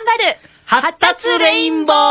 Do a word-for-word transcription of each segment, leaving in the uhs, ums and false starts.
張る発達レインボー。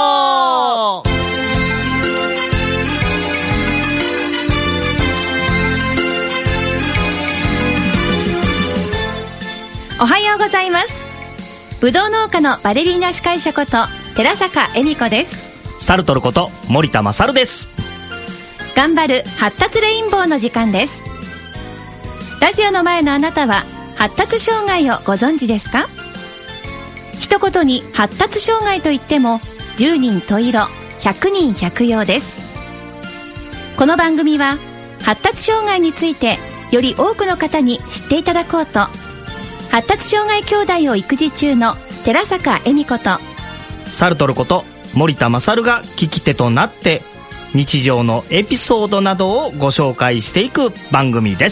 おはようございます。ぶどう農家のバレリーナ司会者こと寺坂恵美子です。 サルトルこと森田勝です。 頑張る発達レインボーの時間です。ラジオの前のあなたは発達障害をご存知ですか？一言に発達障害といってもじゅうにん十色ひゃくにん百葉です。この番組は発達障害についてより多くの方に知っていただこうと、発達障害兄弟を育児中の寺坂恵美子とサルトルこと森田勝が聞き手となって日常のエピソードなどをご紹介していく番組です。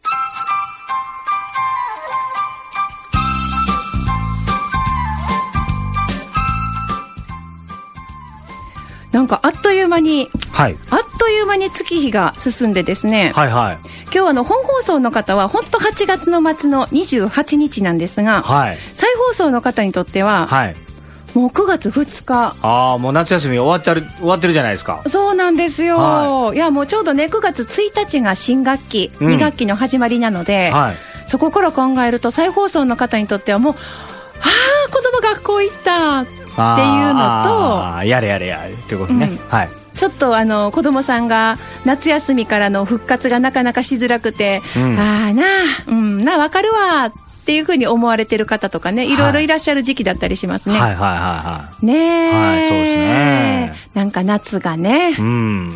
なんかあっという間に、 はい、 あっという間に月日が進んでですね、 はいはい、 今日あの本放送の方は本当はちがつの末のにじゅうはちにちなんですが、はい、再放送の方にとっては、はい、もうくがつふつか。 ああ、もう夏休み終わってる終わってるじゃないですか。 そうなんですよ、はい、いやもうちょうどねくがつついたちが新学期、うん、にがっきの始まりなので、はい、そこから考えると再放送の方にとってはもう、はあ子供学校行ったっていうのと、 あやれやれやれっていうことね、うん、はい、 ちょっとあの子供さんが夏休みからの復活がなかなかしづらくて、うん、ああなあ、うんなあわかるわっていうふうに思われてる方とかね、いろいろいらっしゃる時期だったりしますね。 はいはいはいはい。 ねえ、 はい、そうですね。 なんか夏がね、うん、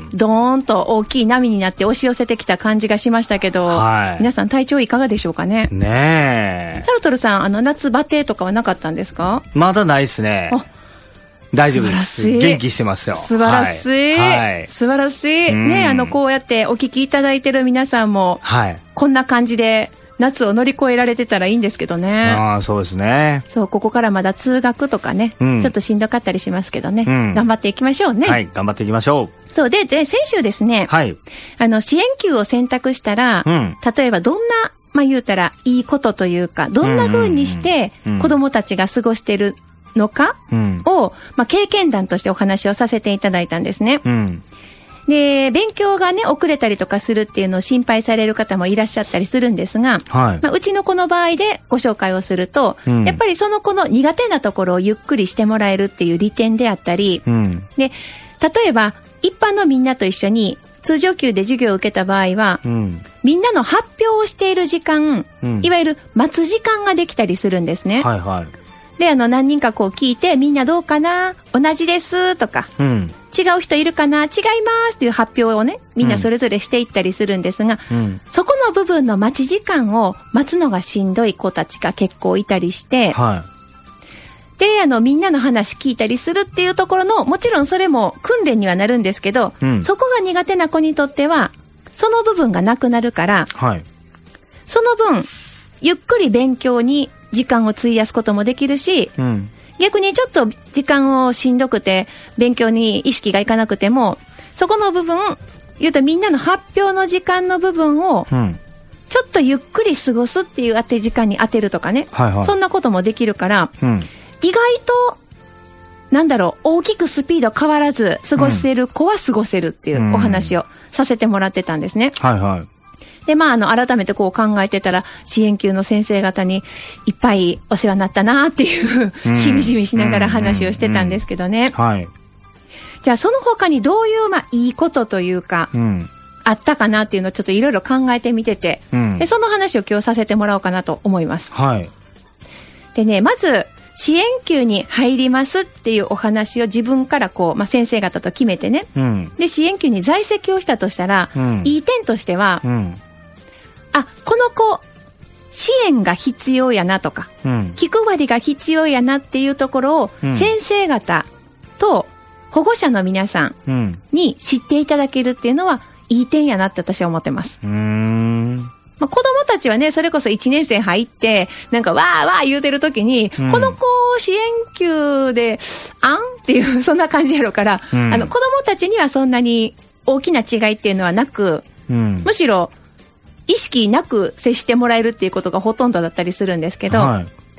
ドーンと大きい波になって押し寄せてきた感じがしましたけど、はい、皆さん体調いかがでしょうかね。 ねえ。 サルトルさん、あの夏バテとかはなかったんですか？ まだないですね。大丈夫です。元気してますよ。 素晴らしい。はい、素晴らしい。ね、あの、こうやってお聞きいただいてる皆さんも、はい、こんな感じで夏を乗り越えられてたらいいんですけどね。 ああ、そうですね。 そう、ここからまだ通学とかね、うん、ちょっとしんどかったりしますけどね、うん、頑張っていきましょうね。 はい、頑張っていきましょう。 そうで、で、先週ですね、はい、あの、支援級を選択したら、うん、例えばどんな、まあ、言うたらいいことというか、どんな風にして子供たちが過ごしてるのかを、まあ、経験談としてお話をさせていただいたんですね。うん、で、勉強がね、遅れたりとかするっていうのを心配される方もいらっしゃったりするんですが、はい、まあ、うちの子の場合でご紹介をすると、うん、やっぱりその子の苦手なところをゆっくりしてもらえるっていう利点であったり、うん、で、例えば、一般のみんなと一緒に通常級で授業を受けた場合は、うん、みんなの発表をしている時間、うん、いわゆる待つ時間ができたりするんですね。はいはい。で、あの、何人かこう聞いて、みんなどうかな？同じですとか、うん、違う人いるかな？違いますっていう発表をね、みんなそれぞれしていったりするんですが、うん、そこの部分の待ち時間を待つのがしんどい子たちが結構いたりして、はい、で、あの、みんなの話聞いたりするっていうところの、もちろんそれも訓練にはなるんですけど、うん、そこが苦手な子にとっては、その部分がなくなるから、はい、その分、ゆっくり勉強に時間を費やすこともできるし、うん、逆にちょっと時間をしんどくて勉強に意識がいかなくても、そこの部分、言うとみんなの発表の時間の部分を、うん、ちょっとゆっくり過ごすっていう当て時間に当てるとかね、はいはい、そんなこともできるから、うん、意外となんだろう、大きくスピード変わらず過ごせる子は過ごせるっていうお話をさせてもらってたんですね。はいはい。で、まあ、あの、改めてこう考えてたら、支援級の先生方にいっぱいお世話になったなっていう、うん、しみじみしながら話をしてたんですけどね。うんうんうん、はい。じゃあ、その他にどういう、まあ、いいことというか、うん、あったかなっていうのをちょっといろいろ考えてみてて、うん、で、その話を今日させてもらおうかなと思います。はい。でね、まず、支援級に入りますっていうお話を自分からこう、まあ、先生方と決めてね。うん、で、支援級に在籍をしたとしたら、うん、いい点としては、うんあ、この子、支援が必要やなとか、うん、気配りが必要やなっていうところを、うん、先生方と保護者の皆さんに知っていただけるっていうのは、いい点やなって私は思ってます。うーんまあ、子供たちはね、それこそいちねん生入って、なんかわーわー言うてるときに、うん、この子支援級で、あんっていう、そんな感じやろから、うん、あの、子供たちにはそんなに大きな違いっていうのはなく、うん、むしろ、意識なく接してもらえるっていうことがほとんどだったりするんですけど、はい、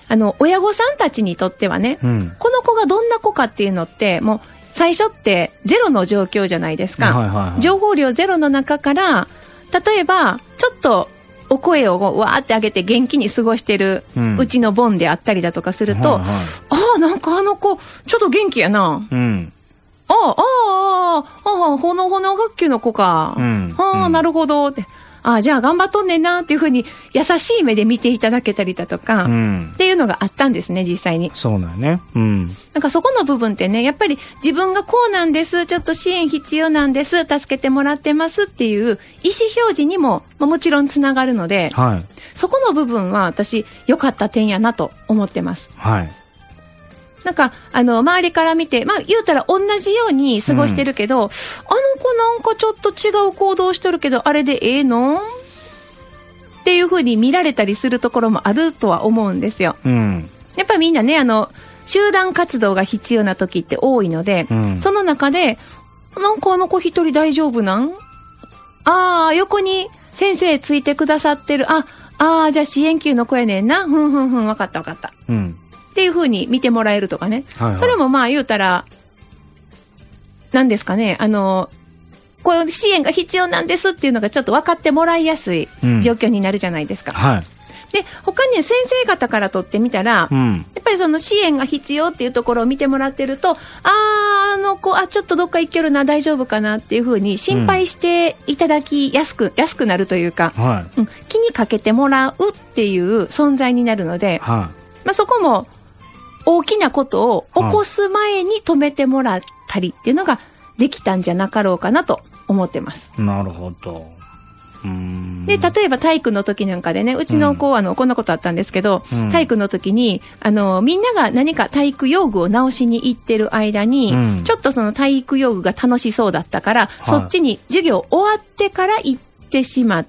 あの、親御さんたちにとってはね、うん、この子がどんな子かっていうのって、もう、最初ってゼロの状況じゃないですか。はいはいはい、情報量ゼロの中から、例えば、ちょっと、お声をわーって上げて元気に過ごしてるうちのボンであったりだとかすると、うんはいはい、ああ、なんかあの子、ちょっと元気やな。うん、ああ、ああ、ああ、ほのほの学級の子か。うん、ああ、なるほどって。ああ、じゃあ頑張っとんねんなっていうふうに優しい目で見ていただけたりだとか、うん、っていうのがあったんですね、実際に。 そうだね。うん。 なんかそこの部分ってね、やっぱり自分がこうなんです、ちょっと支援必要なんです、助けてもらってますっていう意思表示にも、まあ、もちろんつながるので、はい、そこの部分は私良かった点やなと思ってます。はい。なんか、あの、周りから見て、まあ、言うたら同じように過ごしてるけど、うん、あの子なんかちょっと違う行動しとるけど、あれでええのっていう風に見られたりするところもあるとは思うんですよ。うん、やっぱりみんなね、あの、集団活動が必要な時って多いので、うん、その中で、なんかあの子一人大丈夫なん？ああ、横に先生ついてくださってる。あ、ああ、じゃあ支援級の子やねんな。ふんふんふん、わかったわかった。うんっていう風に見てもらえるとかね。はいはい、それもまあ言うたら、何ですかね、あの、こういう支援が必要なんですっていうのがちょっと分かってもらいやすい状況になるじゃないですか。うんはい、で、他に先生方からとってみたら、うん、やっぱりその支援が必要っていうところを見てもらってると、あー、あの子、あ、ちょっとどっか行けるな、大丈夫かなっていう風に心配していただきやすく、うん、安くなるというか、はいうん、気にかけてもらうっていう存在になるので、はい、まあそこも、大きなことを起こす前に止めてもらったりっていうのができたんじゃなかろうかなと思ってます。 なるほど。うーんで、例えば体育の時なんかでね、うちの子はあの、こんなことあったんですけど、うん、体育の時に、あの、みんなが何か体育用具を直しに行ってる間に、うん、ちょっとその体育用具が楽しそうだったから、はい、そっちに授業終わってから行ってしまって、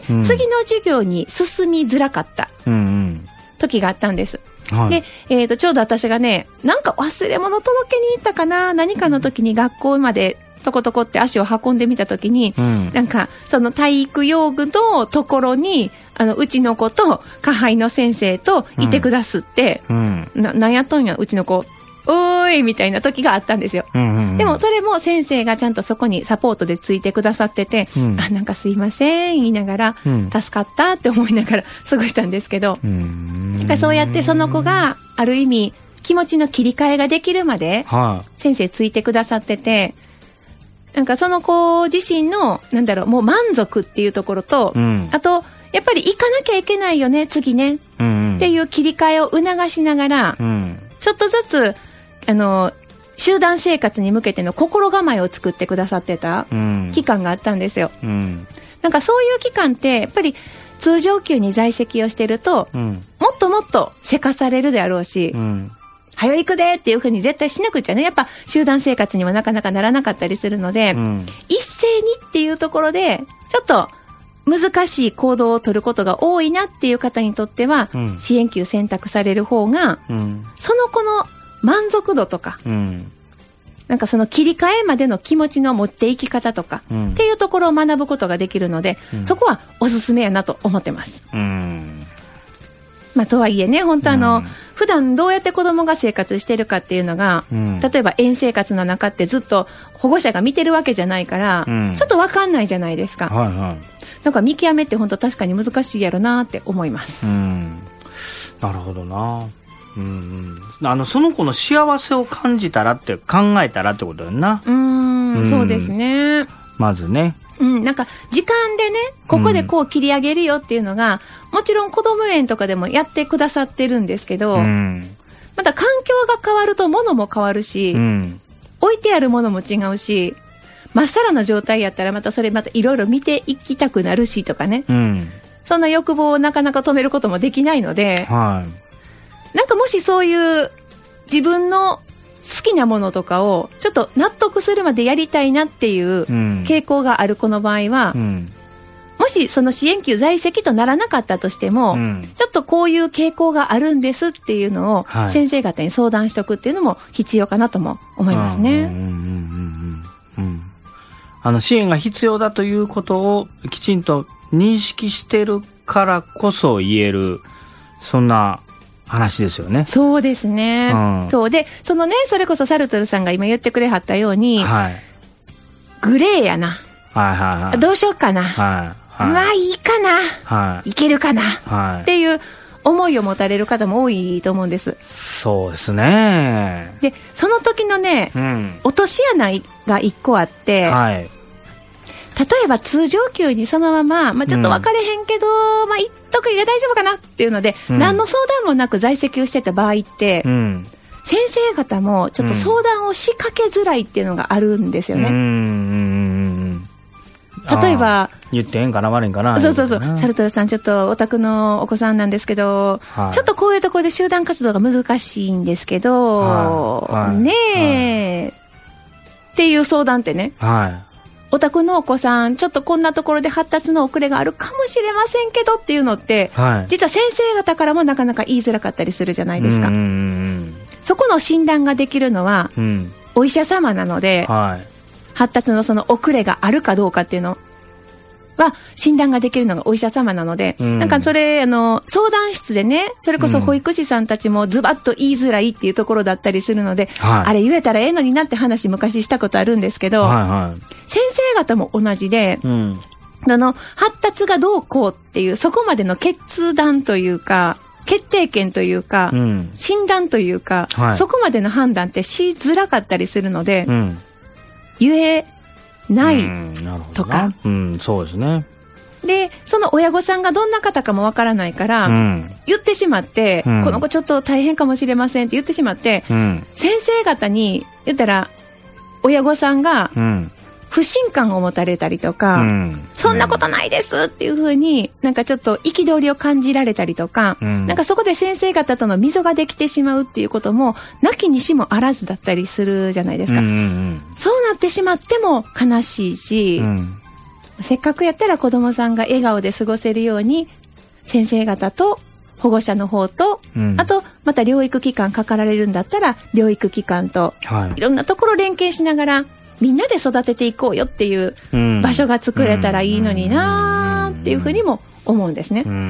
うん、次の授業に進みづらかった時があったんです。はい、で、えっと、ちょうど私がね、なんか忘れ物届けに行ったかな、何かの時に学校までトコトコって足を運んでみた時に、うん、なんか、その体育用具のところに、あの、うちの子と、下輩の先生といてくだすって、うんうん、な、なんやっとんや、うちの子。おーいみたいな時があったんですよ、うんうんうん。でもそれも先生がちゃんとそこにサポートでついてくださってて、うん、あ、なんかすいません言いながら、うん、助かったって思いながら過ごしたんですけど、うん、なんかそうやってその子がある意味気持ちの切り替えができるまで先生ついてくださってて、なんかその子自身のなんだろう、もう満足っていうところと、うん、あとやっぱり行かなきゃいけないよね次ね、うんうん、っていう切り替えを促しながら、うん、ちょっとずつあの、集団生活に向けての心構えを作ってくださってた期間があったんですよ。うん、なんかそういう期間って、やっぱり通常級に在籍をしてると、うん、もっともっとせかされるであろうし、うん、早行くでっていうふうに絶対しなくちゃね、やっぱ集団生活にはなかなかならなかったりするので、うん、一斉にっていうところで、ちょっと難しい行動を取ることが多いなっていう方にとっては、うん、支援級選択される方が、うん、その子の満足度とか、うん、なんかその切り替えまでの気持ちの持っていき方とか、うん、っていうところを学ぶことができるので、うん、そこはおすすめやなと思ってます。うん、まあとはいえね、本当あの、うん、普段どうやって子供が生活してるかっていうのが、うん、例えば園生活の中ってずっと保護者が見てるわけじゃないから、うん、ちょっとわかんないじゃないですか。はいはい、なんか見極めって本当確かに難しいやろなって思います。うん、 なるほどな。うんうん、あのその子の幸せを感じたらって考えたらってことだよな。 うーん、うん、そうですね。 まずね、 うん、なんか時間でね、ここでこう切り上げるよっていうのが、うん、もちろん子ども園とかでもやってくださってるんですけど、うん、また環境が変わると物も変わるし、うん、置いてあるものも違うし、まっさらな状態やったらまたそれまたいろいろ見ていきたくなるしとかね、うん、そんな欲望をなかなか止めることもできないので、はい、なんかもしそういう自分の好きなものとかをちょっと納得するまでやりたいなっていう傾向がある子の場合は、うん、もしその支援級在籍とならなかったとしても、うん、ちょっとこういう傾向があるんですっていうのを先生方に相談しておくっていうのも必要かなとも思いますね。 あの支援が必要だということをきちんと認識してるからこそ言えるそんな話ですよね。 そうですね。うん、そうで、そのね、それこそサルトルさんが今言ってくれはったように、はい、グレーやな。はいはいはい。どうしようかな。はいはい、まあいいかな。はい。いけるかな。はい。っていう思いを持たれる方も多いと思うんです。 そうですね。 で、その時のね、うん、落とし穴が一個あって、はい。例えば通常級にそのまま、まあ、ちょっと分かれへんけど、うん、まあ、一得意が大丈夫かなっていうので、うん、何の相談もなく在籍をしてた場合って、うん、先生方もちょっと相談を仕掛けづらいっていうのがあるんですよね。うん、例えば、 言ってええんかな悪いんかな。 そうそうそう。サルトルさん、ちょっとお宅のお子さんなんですけど、はい、ちょっとこういうところで集団活動が難しいんですけど、はいはい、ねえ、はい、っていう相談ってね。はいお宅のお子さん、ちょっとこんなところで発達の遅れがあるかもしれませんけどっていうのって、はい、実は先生方からもなかなか言いづらかったりするじゃないですか。うんうんうん、そこの診断ができるのは、うん、お医者様なので、はい、発達のその遅れがあるかどうかっていうのは、診断ができるのがお医者様なので、うん、なんかそれ、あの、相談室でね、それこそ保育士さんたちもズバッと言いづらいっていうところだったりするので、はい、あれ言えたらええのになって話昔したことあるんですけど、はいはい、先生方も同じで、うん、あの、発達がどうこうっていう、そこまでの決断というか、決定権というか、うん、診断というか、はい、そこまでの判断ってしづらかったりするので、うん、言えないとか、 うん、そうですね。 で、その親御さんがどんな方かもわからないから、うん、言ってしまって、うん、この子ちょっと大変かもしれませんって言ってしまって、うん、先生方に言ったら、親御さんが不信感を持たれたりとか、うん、そんなことないですっていうふうに、なんかちょっと憤りを感じられたりとか、うん、なんかそこで先生方との溝ができてしまうっていうことも、なきにしもあらずだったりするじゃないですか。うんうんうん、そうなってしまっても悲しいし、うん、せっかくやったら子供さんが笑顔で過ごせるように、先生方と保護者の方と、うん、あと、また療育機関かかられるんだったら、療育機関と、はい、いろんなところ連携しながら、みんなで育てていこうよっていう場所が作れたらいいのになーっていうふうにも思うんですね。うんうん、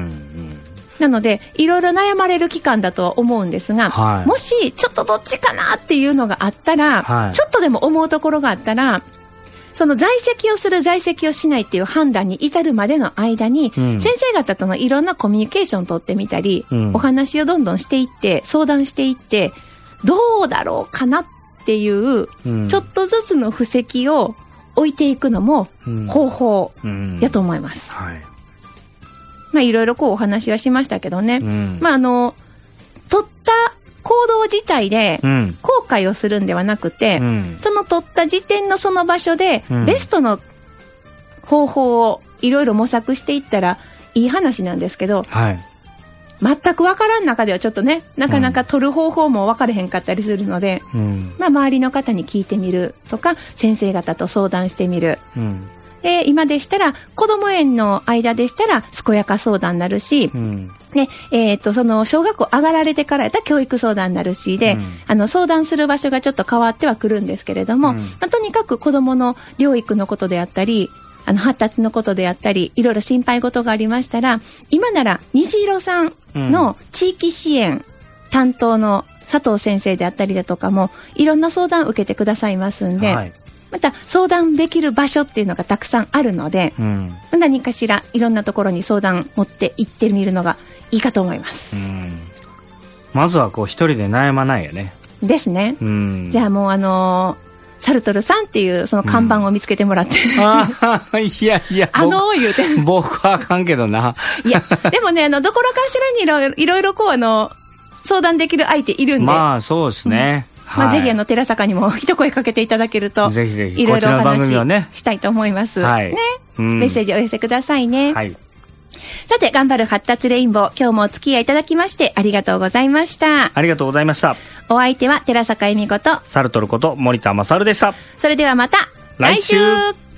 なので、いろいろ悩まれる期間だとは思うんですが、はい、もしちょっとどっちかなっていうのがあったら、はい、ちょっとでも思うところがあったら、その在籍をする在籍をしないっていう判断に至るまでの間に、うん、先生方とのいろんなコミュニケーションを取ってみたり、うん、お話をどんどんしていって、相談していって、どうだろうかなっていう、うん、ちょっとずつの布石を置いていくのも方法やと思います。うんうんはい、まあいろいろこうお話はしましたけどね。うん、まああの、取った行動自体で後悔をするんではなくて、うん、その取った時点のその場所でベストの方法をいろいろ模索していったらいい話なんですけど、はい、全くわからん中ではちょっとね、なかなか取る方法も分かれへんかったりするので、うん、まあ周りの方に聞いてみるとか、先生方と相談してみる。うんで、今でしたら、子供園の間でしたら、健やか相談になるし、うん、で、えっと、その、小学校上がられてからやったら教育相談になるし、で、うん、あの、相談する場所がちょっと変わってはくるんですけれども、うんまあ、とにかく子供の療育のことであったり、あの、発達のことであったり、いろいろ心配事がありましたら、今なら、虹色さんの地域支援担当の佐藤先生であったりだとかも、いろんな相談を受けてくださいますんで、はいまた相談できる場所っていうのがたくさんあるので、うん、何かしらいろんなところに相談持って行ってみるのがいいかと思います。うん、 まずはこう一人で悩まないよね。 ですね。うん、じゃあもうあのー、サルトルさんっていうその看板を見つけてもらって、うん、 ああいやいやあのー、言うて僕はあかんけどな。 いやでもねあのどころかしらにいろいろいろいろこうあの相談できる相手いるんで。 まあそうですね。うんまあ、ぜひあの寺坂にも一声かけていただけるとぜひぜひいろいろお話ししたいと思います、はい、ね、うん、メッセージお寄せくださいね、はい、さて頑張る発達レインボー今日もお付き合いいただきましてありがとうございました。 ありがとうございました。 お相手は寺坂恵美子とサルトルこと森田勝でした。 それではまた来週。